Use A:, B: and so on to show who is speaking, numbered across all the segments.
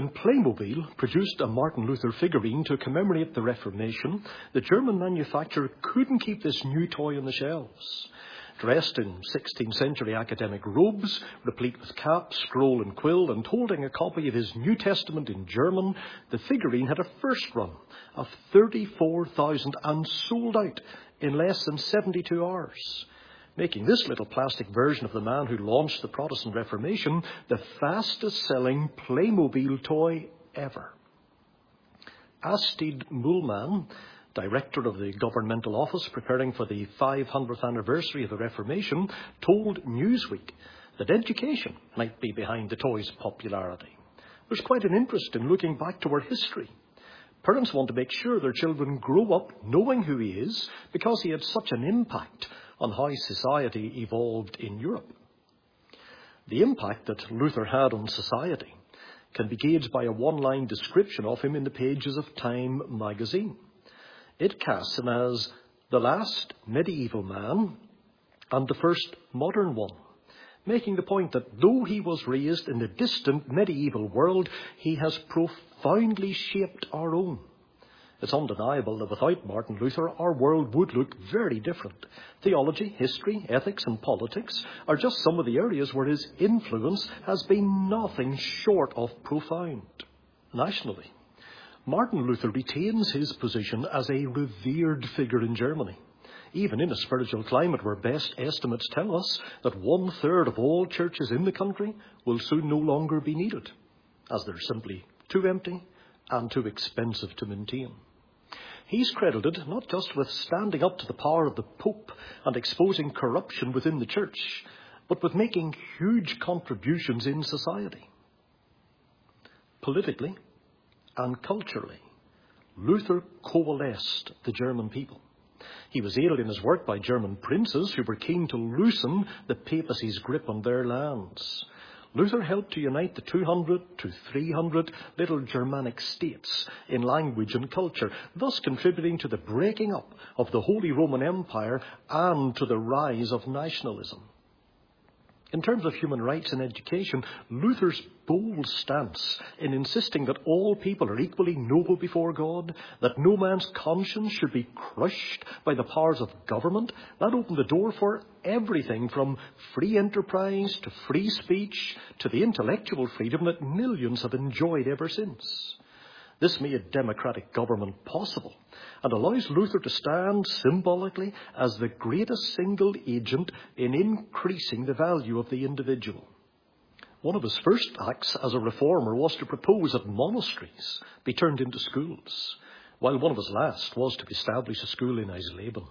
A: When Playmobil produced a Martin Luther figurine to commemorate the Reformation, the German manufacturer couldn't keep this new toy on the shelves. Dressed in 16th century academic robes, replete with cap, scroll and quill, and holding a copy of his New Testament in German, the figurine had a first run of 34,000 and sold out in less than 72 hours, making this little plastic version of the man who launched the Protestant Reformation the fastest-selling Playmobil toy ever. Astrid Muhlmann, director of the governmental office preparing for the 500th anniversary of the Reformation, told Newsweek that education might be behind the toy's popularity. There's quite an interest in looking back to our history. Parents want to make sure their children grow up knowing who he is because he had such an impact on how society evolved in Europe. The impact that Luther had on society can be gauged by a one-line description of him in the pages of Time magazine. It casts him as the last medieval man and the first modern one, making the point that though he was raised in the distant medieval world, he has profoundly shaped our own. It's undeniable that without Martin Luther, our world would look very different. Theology, history, ethics and politics are just some of the areas where his influence has been nothing short of profound. Nationally, Martin Luther retains his position as a revered figure in Germany, even in a spiritual climate where best estimates tell us that 1/3 of all churches in the country will soon no longer be needed, as they're simply too empty and too expensive to maintain. He's credited not just with standing up to the power of the Pope and exposing corruption within the church, but with making huge contributions in society. Politically and culturally, Luther coalesced the German people. He was aided in his work by German princes who were keen to loosen the papacy's grip on their lands. Luther helped to unite the 200 to 300 little Germanic states in language and culture, thus contributing to the breaking up of the Holy Roman Empire and to the rise of nationalism. In terms of human rights and education, Luther's bold stance in insisting that all people are equally noble before God, that no man's conscience should be crushed by the powers of government, that opened the door for everything from free enterprise to free speech to the intellectual freedom that millions have enjoyed ever since. This made democratic government possible and allows Luther to stand symbolically as the greatest single agent in increasing the value of the individual. One of his first acts as a reformer was to propose that monasteries be turned into schools, while one of his last was to establish a school in Eisleben.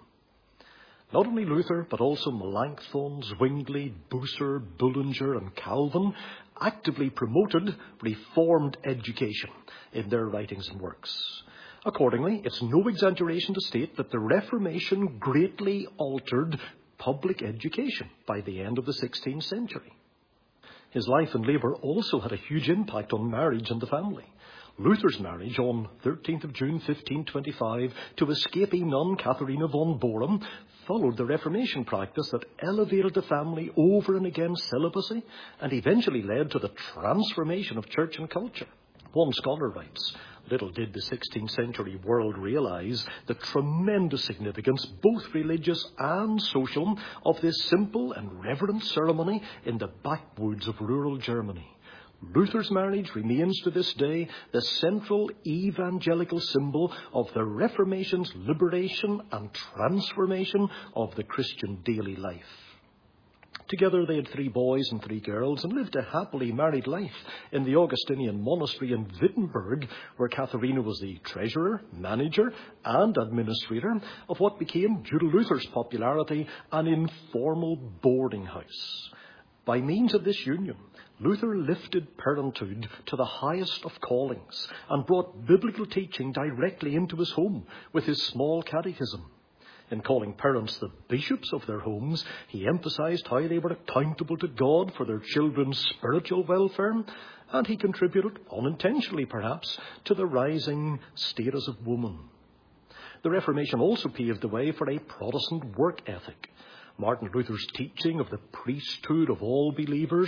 A: Not only Luther, but also Melanchthon, Zwingli, Bucer, Bullinger and Calvin actively promoted reformed education in their writings and works. Accordingly, it's no exaggeration to state that the Reformation greatly altered public education by the end of the 16th century. His life and labour also had a huge impact on marriage and the family. Luther's marriage on 13th of June 1525 to escaping nun Katharina von Borum followed the Reformation practice that elevated the family over and against celibacy and eventually led to the transformation of church and culture. One scholar writes, little did the 16th century world realise the tremendous significance, both religious and social, of this simple and reverent ceremony in the backwoods of rural Germany. Luther's marriage remains to this day the central evangelical symbol of the Reformation's liberation and transformation of the Christian daily life. Together they had 3 boys and 3 girls and lived a happily married life in the Augustinian monastery in Wittenberg, where Katharina was the treasurer, manager and administrator of what became, due to Luther's popularity, an informal boarding house. By means of this union, Luther lifted parenthood to the highest of callings and brought biblical teaching directly into his home with his small catechism. In calling parents the bishops of their homes, he emphasized how they were accountable to God for their children's spiritual welfare, and he contributed, unintentionally perhaps, to the rising status of woman. The Reformation also paved the way for a Protestant work ethic. Martin Luther's teaching of the priesthood of all believers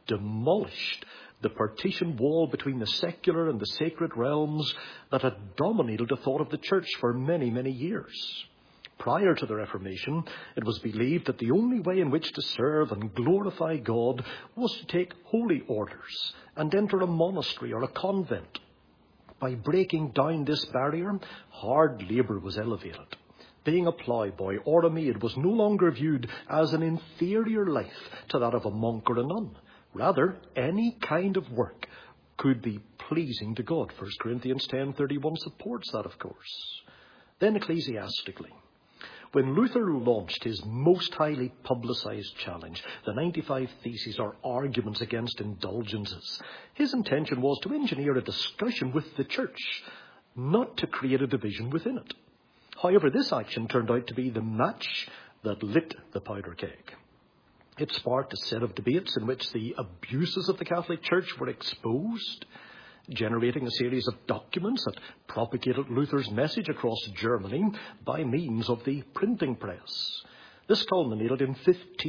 A: demolished the partition wall between the secular and the sacred realms that had dominated the thought of the church for many, many years. Prior to the Reformation, it was believed that the only way in which to serve and glorify God was to take holy orders and enter a monastery or a convent. By breaking down this barrier, hard labour was elevated. Being a ploughboy or a maid was no longer viewed as an inferior life to that of a monk or a nun. Rather, any kind of work could be pleasing to God. 1 Corinthians 10:31 supports that, of course. Then ecclesiastically, when Luther launched his most highly publicized challenge, the 95 Theses or arguments against indulgences, his intention was to engineer a discussion with the church, not to create a division within it. However, this action turned out to be the match that lit the powder keg. It sparked a set of debates in which the abuses of the Catholic Church were exposed, generating a series of documents that propagated Luther's message across Germany by means of the printing press. This culminated in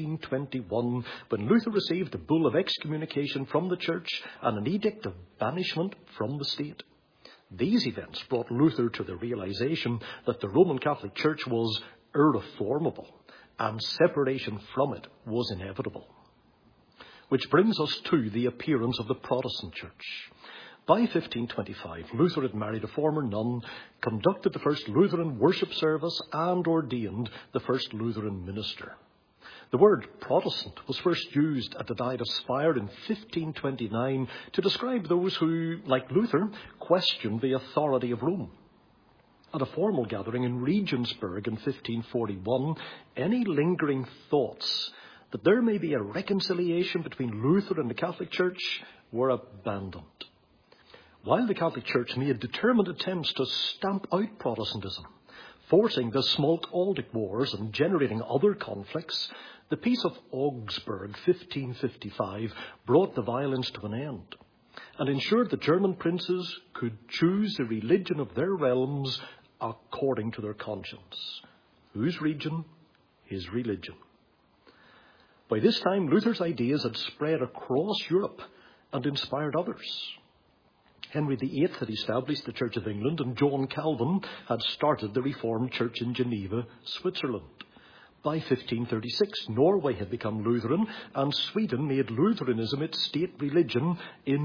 A: 1521 when Luther received a bull of excommunication from the church and an edict of banishment from the state. These events brought Luther to the realization that the Roman Catholic Church was irreformable and separation from it was inevitable. Which brings us to the appearance of the Protestant Church. By 1525, Luther had married a former nun, conducted the first Lutheran worship service, and ordained the first Lutheran minister. The word Protestant was first used at the Diet of Speyer in 1529 to describe those who, like Luther, questioned the authority of Rome. At a formal gathering in Regensburg in 1541, any lingering thoughts that there may be a reconciliation between Luther and the Catholic Church were abandoned. While the Catholic Church made determined attempts to stamp out Protestantism, forcing the Smalcaldic Wars and generating other conflicts, the Peace of Augsburg, 1555, brought the violence to an end and ensured that German princes could choose the religion of their realms according to their conscience. Whose region? His religion. By this time, Luther's ideas had spread across Europe and inspired others. Henry VIII had established the Church of England, and John Calvin had started the Reformed Church in Geneva, Switzerland. By 1536, Norway had become Lutheran, and Sweden made Lutheranism its state religion in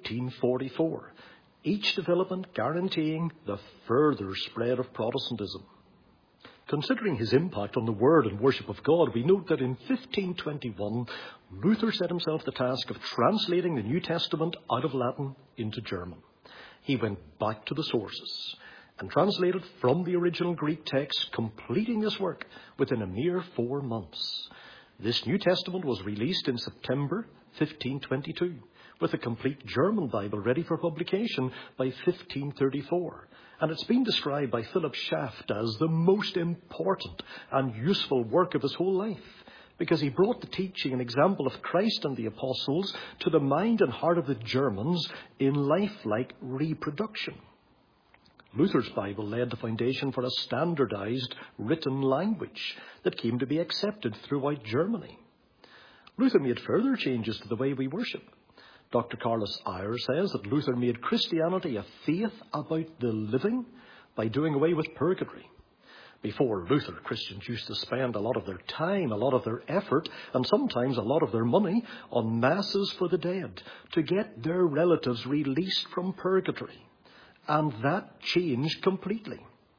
A: 1544, each development guaranteeing the further spread of Protestantism. Considering his impact on the Word and worship of God, we note that in 1521, Luther set himself the task of translating the New Testament out of Latin into German. He went back to the sources and translated from the original Greek text, completing this work within a mere 4 months. This New Testament was released in September 1522, with a complete German Bible ready for publication by 1534. And it's been described by Philip Schaff as the most important and useful work of his whole life, because he brought the teaching and example of Christ and the apostles to the mind and heart of the Germans in lifelike reproduction. Luther's Bible laid the foundation for a standardized written language that came to be accepted throughout Germany. Luther made further changes to the way we worship. Dr. Carlos Ayer says that Luther made Christianity a faith about the living by doing away with purgatory. Before Luther, Christians used to spend a lot of their time, a lot of their effort, and sometimes a lot of their money on masses for the dead to get their relatives released from purgatory. And that changed completely.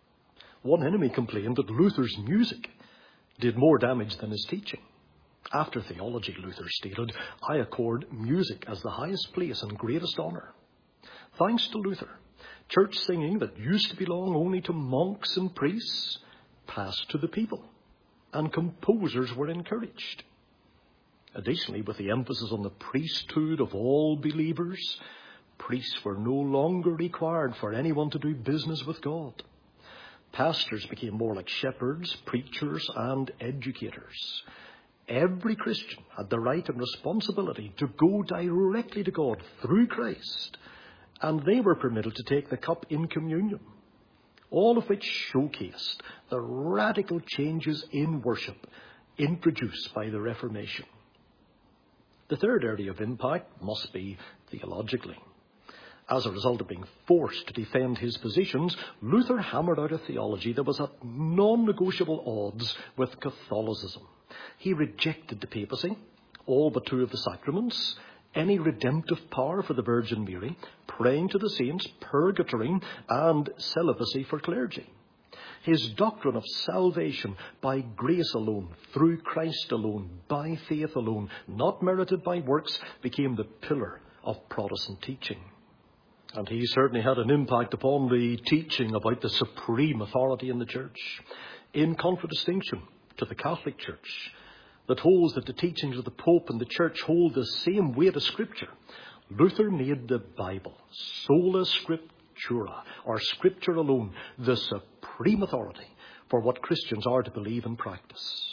A: One enemy complained that Luther's music did more damage than his teaching. After theology, Luther stated, I accord music as the highest place and greatest honour. Thanks to Luther, church singing that used to belong only to monks and priests passed to the people, and composers were encouraged. Additionally, with the emphasis on the priesthood of all believers, priests were no longer required for anyone to do business with God. Pastors became more like shepherds, preachers, and educators. Every Christian had the right and responsibility to go directly to God through Christ, and they were permitted to take the cup in communion, all of which showcased the radical changes in worship introduced by the Reformation. The third area of impact must be theologically. As a result of being forced to defend his positions, Luther hammered out a theology that was at non-negotiable odds with Catholicism. He rejected the papacy, all but 2 of the sacraments, any redemptive power for the Virgin Mary, praying to the saints, purgatory, and celibacy for clergy. His doctrine of salvation by grace alone, through Christ alone, by faith alone, not merited by works, became the pillar of Protestant teaching. And he certainly had an impact upon the teaching about the supreme authority in the church, in contradistinction to the Catholic Church, that holds that the teachings of the Pope and the Church hold the same weight as Scripture. Luther made the Bible, sola scriptura, or Scripture alone, the supreme authority for what Christians are to believe and practice.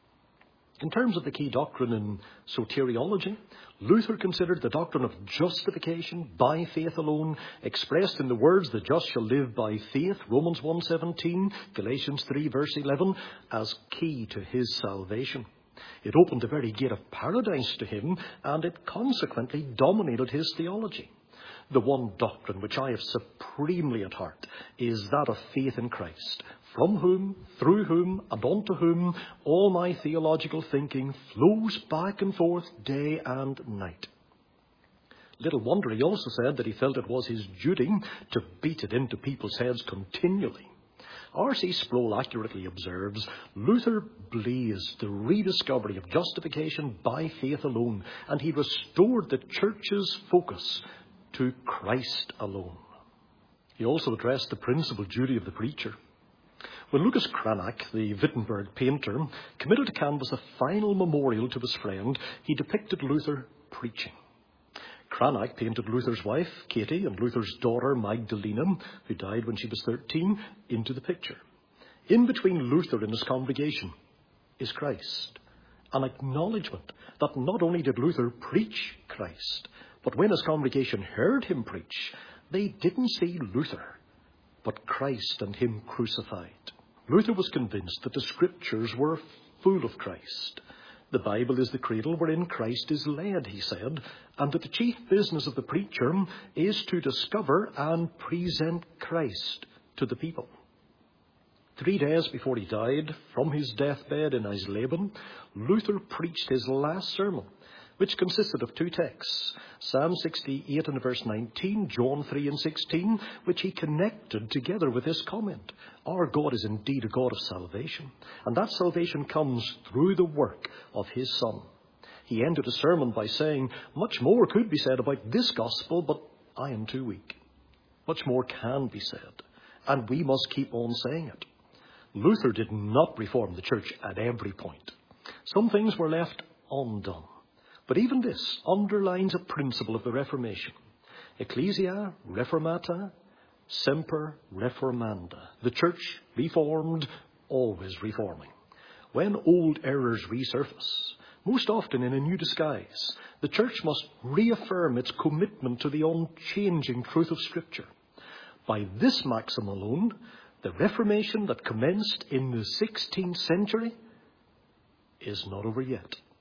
A: In terms of the key doctrine in soteriology, Luther considered the doctrine of justification by faith alone, expressed in the words, "The just shall live by faith," Romans 1:17, Galatians 3 verse 11, as key to his salvation. It opened the very gate of paradise to him, and it consequently dominated his theology. The one doctrine which I have supremely at heart is that of faith in Christ, from whom, through whom, and unto whom all my theological thinking flows back and forth day and night. Little wonder he also said that he felt it was his duty to beat it into people's heads continually. R.C. Sproul accurately observes, Luther blazed the rediscovery of justification by faith alone, and he restored the church's focus to Christ alone. He also addressed the principal duty of the preacher. When Lucas Cranach, the Wittenberg painter, committed to canvas a final memorial to his friend, he depicted Luther preaching. Cranach painted Luther's wife, Katie, and Luther's daughter, Magdalena, who died when she was 13, into the picture. In between Luther and his congregation is Christ, an acknowledgement that not only did Luther preach Christ, but when his congregation heard him preach, they didn't see Luther, but Christ and him crucified. Luther was convinced that the Scriptures were full of Christ. The Bible is the cradle wherein Christ is led, he said, and that the chief business of the preacher is to discover and present Christ to the people. 3 days before he died, from his deathbed in Eisleben, Luther preached his last sermon, which consisted of 2 texts, Psalm 68 and verse 19, John 3 and 16, which he connected together with this comment. Our God is indeed a God of salvation, and that salvation comes through the work of his Son. He ended his sermon by saying, much more could be said about this gospel, but I am too weak. Much more can be said, and we must keep on saying it. Luther did not reform the church at every point. Some things were left undone. But even this underlines a principle of the Reformation. Ecclesia reformata, semper reformanda. The church reformed, always reforming. When old errors resurface, most often in a new disguise, the church must reaffirm its commitment to the unchanging truth of Scripture. By this maxim alone, the Reformation that commenced in the 16th century is not over yet.